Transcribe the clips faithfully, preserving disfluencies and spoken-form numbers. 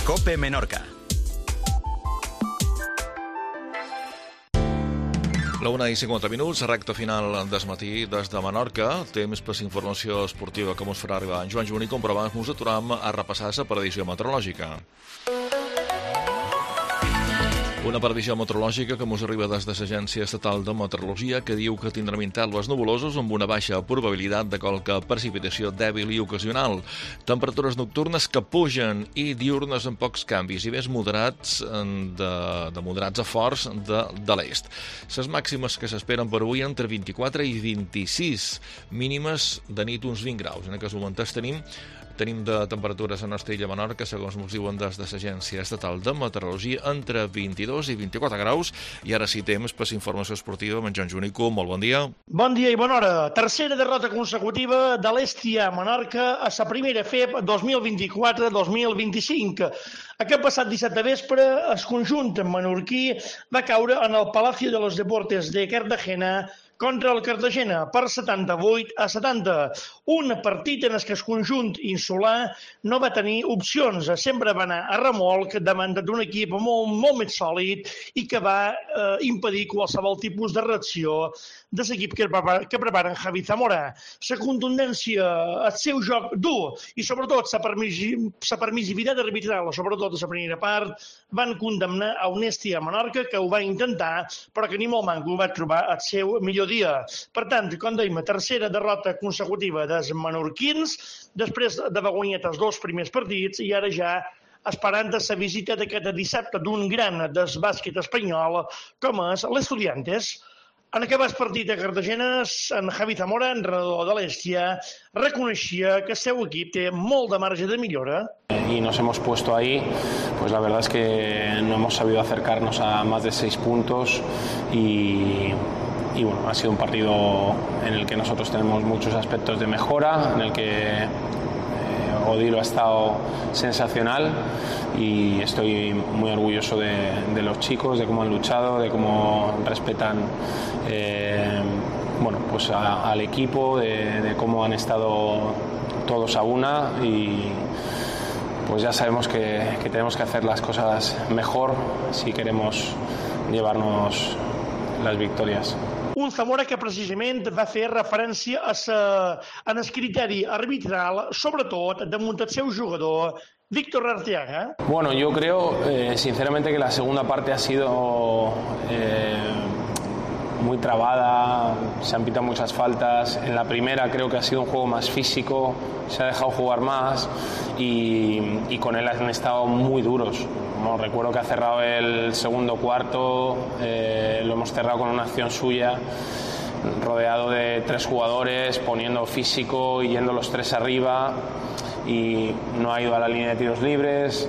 COPE Menorca. La una i cinquanta minuts, recta final del matí des de Menorca. Temps per informació esportiva que ens farà arribar en Joan Juni, com però abans ens aturam a repassar la previsió meteorològica. Una previsió meteorològica que ens arriba des de l'Agència Estatal de Meteorologia, que diu que tindrem intervals nuvolosos amb una baixa probabilitat de qualque precipitació dèbil i ocasional. Temperatures nocturnes que pugen i diurnes amb pocs canvis i més moderats, de, de moderats a forts de, de l'est. Les màximes que s'esperen per avui entre vint-i-quatre i vint-i-sis, mínimes de nit uns vint graus. En aquest moment tenim Tenim de temperatures a nostra illa Menorca, segons ens diuen des de l'Agència Estatal de Meteorologia, entre vint-i-dos i vint-i-quatre graus. I ara sí, temps per informació esportiva amb en Joan Junico. Molt bon dia. Bon dia i bona hora. Tercera derrota consecutiva de l'Hèstia Menorca a la primera F E P dos mil vint-i-quatre dos mil vint-i-cinc. Aquest passat dissabte vespre, el conjunt menorquí va caure en el Palacio de los Deportes de Cartagena contra el Cartagena per setanta-vuit a setanta. Un partit en què el conjunt insulà no va tenir opcions. Sempre va anar a remolc davant d'un equip molt, molt més sòlid i que va eh, impedir qualsevol tipus de reacció de l'equip que, que preparen Javi Zamora. La contundència, el seu joc dur i sobretot la permissi permissivitat arbitral, sobretot a la primera part, van condemnar a un Hèstia Menorca que ho va intentar, però que ni molt manco va trobar el seu millor dia. Per tant, com dèiem, tercera derrota consecutiva dels menorquins, després d'haver guanyat els dos primers partits i ara ja esperant la visita d'aquest dissabte d'un gran del bàsquet espanyol com és l'Estudiantes. En acabat partit a Cartagena, en Javi Zamora, entrenador de l'Hèstia, reconeixia que el seu equip té molt de marge de millora. Y nos hemos puesto ahí, pues la verdad es que no hemos sabido acercarnos a más de seis puntos y, y bueno, ha sido un partido en el que nosotros tenemos muchos aspectos de mejora, en el que eh, Odilo ha estado sensacional y estoy muy orgulloso de, de los chicos, de cómo han luchado, de cómo respetan eh, bueno, pues a, al equipo, de, de cómo han estado todos a una y pues ya sabemos que, que tenemos que hacer las cosas mejor si queremos llevarnos las victorias. Un Zamora que precisament va fer referència a sa, en el criteri arbitral, sobretot damunt el seu jugador, Víctor Arteaga. Bueno, yo creo eh, sinceramente que la segunda parte ha sido eh, muy trabada, se han pitado muchas faltas. En la primera creo que ha sido un juego más físico, se ha dejado jugar más y, y con él han estado muy duros. Bueno, recuerdo que ha cerrado el segundo cuarto, eh, lo hemos cerrado con una acción suya, rodeado de tres jugadores, poniendo físico y yendo los tres arriba y no ha ido a la línea de tiros libres.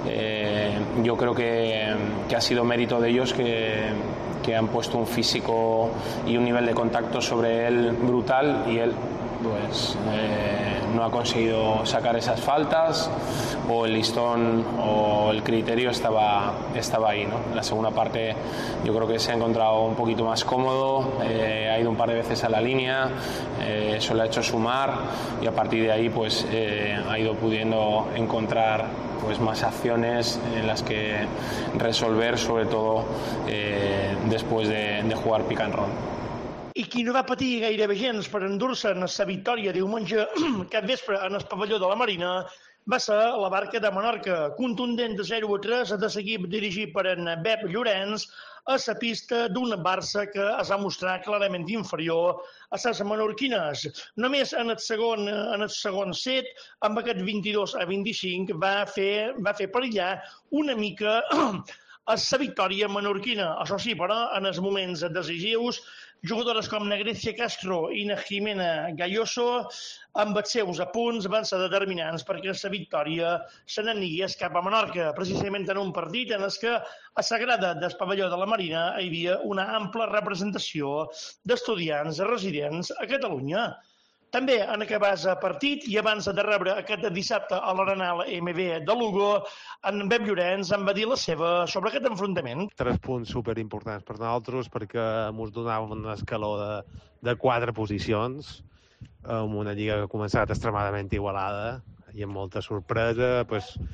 Eh, yo creo que, que ha sido mérito de ellos que, que han puesto un físico y un nivel de contacto sobre él brutal y él pues eh, no ha conseguido sacar esas faltas o el listón o el criterio estaba, estaba ahí, ¿no? En la segunda parte yo creo que se ha encontrado un poquito más cómodo, eh, ha ido un par de veces a la línea, eh, eso le ha hecho sumar y a partir de ahí pues eh, ha ido pudiendo encontrar pues más acciones en las que resolver, sobre todo eh, después de, de jugar pick and roll. I qui no va patir gairebé gens per endur-se en la victòria diumenge cap vespre en el pavelló de la Marina va ser la Barca de Menorca, contundent de zero a tres de l'equip dirigit per en Pep Llorenç a la pista d'un Barça que es va mostrar clarament inferior a les menorquines. Només en el segon, en el segon set, amb aquest vint-i-dos a vint-i-cinc, va fer, va fer perillar una mica a la victòria menorquina. Això sí, però, en els moments decisius, jugadores com Negrecia Castro i Jimena Galloso, amb els seus apunts, van ser determinants perquè la victòria se n'anigués cap a Menorca, precisament en un partit en què a la grada del pavelló de la Marina hi havia una ampla representació d'estudiants residents a Catalunya. També en acabar el partit i abans de rebre aquest dissabte a l'Arenal M V de Lugo, en Pep Llorenç en va dir la seva sobre aquest enfrontament. Tres punts superimportants per nosaltres perquè ens donaven un escaló de, de quatre posicions amb una lliga que ha començat extremadament igualada i amb molta sorpresa. Pues,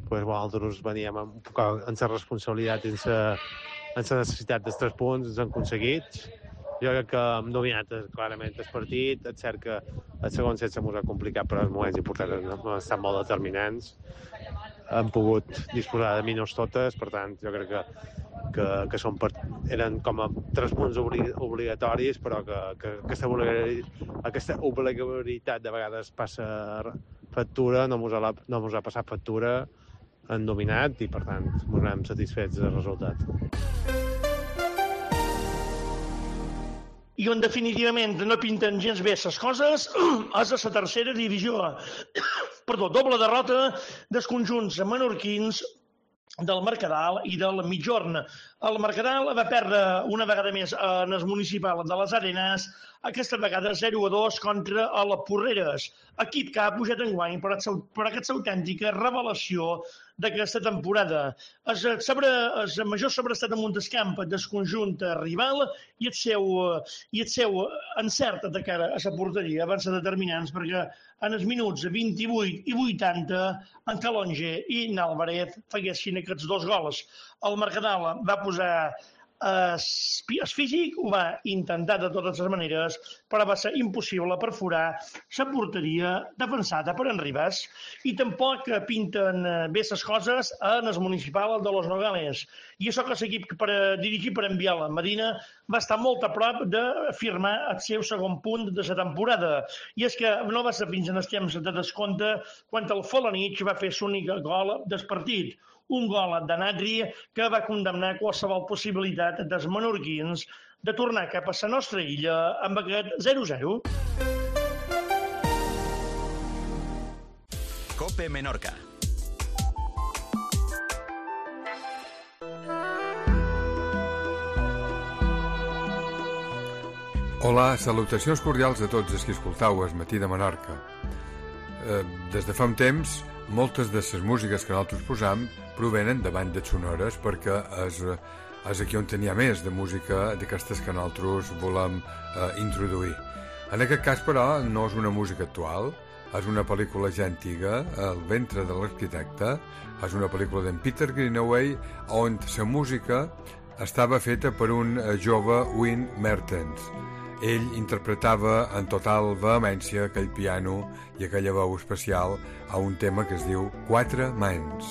pues, nosaltres veníem un poc amb la responsabilitat, amb la, amb la necessitat dels tres punts, els hem aconseguit. Jo crec que hem dominat clarament el partit, és cert que el segon set se m'ha complicat, però els moments importants han estat molt determinants. Hem pogut disposar de minuts totes, per tant, jo crec que, que, que són per, eren com a tres punts obligatoris, però que, que, que aquesta, obligatorietat, aquesta obligatorietat de vegades passa factura, no mos ha, no mos ha passat factura, han dominat i, per tant, mos anem satisfets del resultat. I on definitivament no pinten gens bé les coses és a la tercera divisió. Perdó, doble derrota dels conjunts menorquins del Mercadal i del Migjorn. El Mercadal va perdre una vegada més en el municipal de les Arenes, aquesta vegada zero a dos contra el Porreres, equip que ha pujat enguany per aquesta autèntica revelació d'aquesta temporada. El, sobre, el major sobrestat amunt del camp del conjunt rival i el seu, i el seu encert de cara a la porteria van ser determinants perquè en els minuts vint-i-vuit i vuitanta en Calonge i Nalvarez feguessin aquests dos gols. El Mercadal va posar el físic, ho va intentar de totes les maneres, però va ser impossible perforar la porteria defensada per en Ribas i tampoc pinten bé les coses en el municipal de Los Nogales. I això que l'equip dirigit per en Biel Medina va estar molt a prop de firmar el seu segon punt de la temporada. I és que no va ser fins en els temps de descompte quan el Felanitx va fer l'únic gol del partit. Un gol de Natri que va condemnar qualsevol possibilitat dels menorquins de tornar cap a la nostra illa amb aquest zero a zero. Cope Menorca. Hola, salutacions cordials a tots els que escoltau el Matí de Menorca. Eh, des de fa un temps, moltes de les músiques que nosaltres posam provenen de bandes sonores perquè és, és aquí on tenia més de música d'aquestes que nosaltres volem eh, introduir. En aquest cas, però, no és una música actual, és una pel·lícula ja antiga, El ventre de l'arquitecte, és una pel·lícula d'en Peter Greenaway on la música estava feta per un jove Wyn Mertens. Ell interpretava en total vehemència aquell piano i aquella veu especial a un tema que es diu Quatre mans.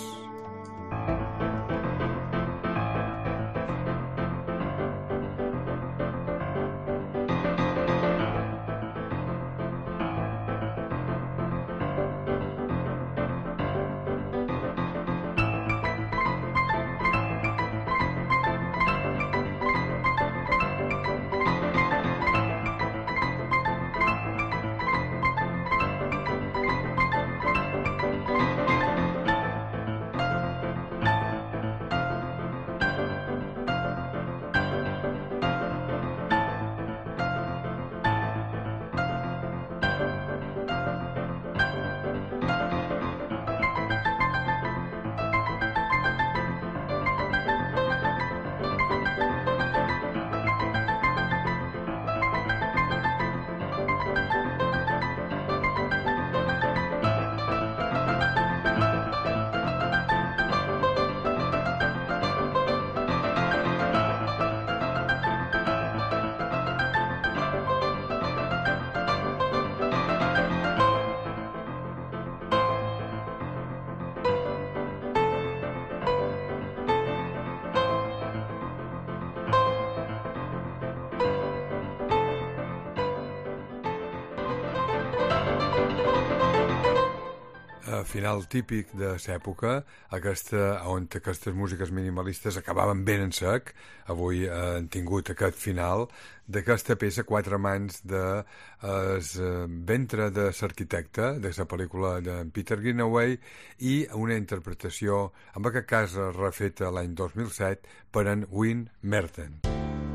Final típic de l'època, aquesta, on aquestes músiques minimalistes acabaven ben en sec. Avui han tingut aquest final d'aquesta peça Quatre mans de el ventre de l'arquitecte, de la pel·lícula de Peter Greenaway, i una interpretació, en aquest cas refeta l'any dos mil set, per en Wyn Mertens.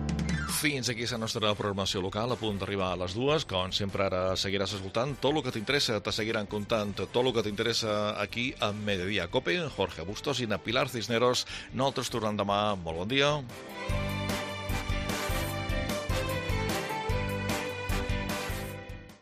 Fins aquí la nostra programació local, a punt d'arribar a les dues. Com sempre, ara seguiràs escoltant tot el que t'interessa, te seguiran contant tot el que t'interessa aquí a Mediodía Cope. Jorge Bustos i na Pilar Cisneros. Nosaltres tornem demà. Molt bon dia.